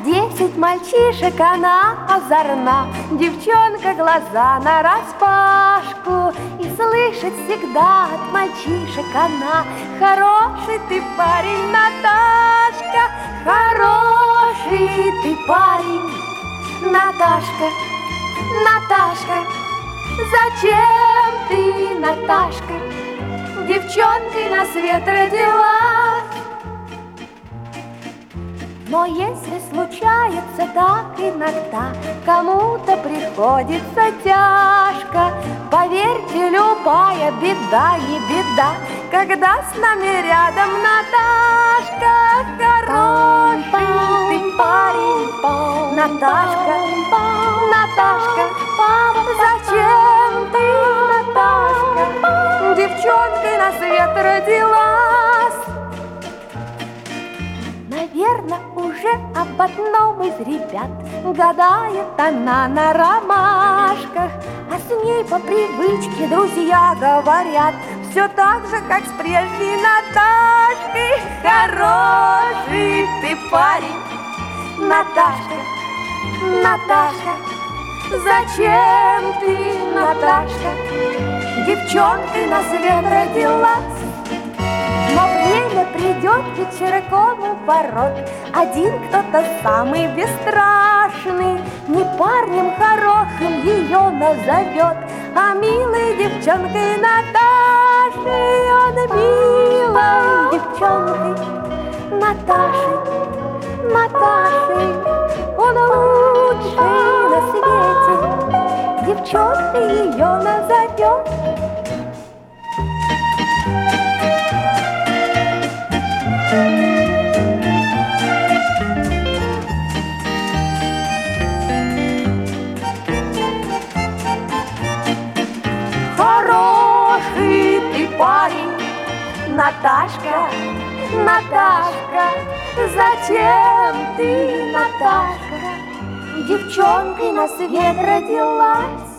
10 мальчишек, она озорна, девчонка глаза нараспашку. И слышит всегда от мальчишек она: хороший ты парень, Наташка, хороший ты парень, Наташка, Наташка. Зачем ты, Наташка, девчонкой на свет родилась? Но если случается так иногда, кому-то приходится тяжко, поверьте, любая беда не беда, когда с нами рядом Наташка. Хороший ты парень, Наташка, Наташка. Зачем ты, Наташка, девчонкой на свет родилась? Наверно, уже об одном из ребят гадает она на ромашках, а с ней по привычке друзья говорят все так же, как с прежней Наташкой. Хороший ты парень, Наташка, Наташка. Зачем ты, Наташка, девчонкой на свет родилась? Но время придет вечерком у ворот, один кто-то самый бесстрашный не парнем хорошим ее назовет, а милой девчонкой Наташей. Он милой девчонкой Наташей, Наташей. Он лучший на свете, девчонкой ее назовет. Хороший ты парень, Наташка, Наташка. Зачем ты, Наташка, девчонкой на свет родилась?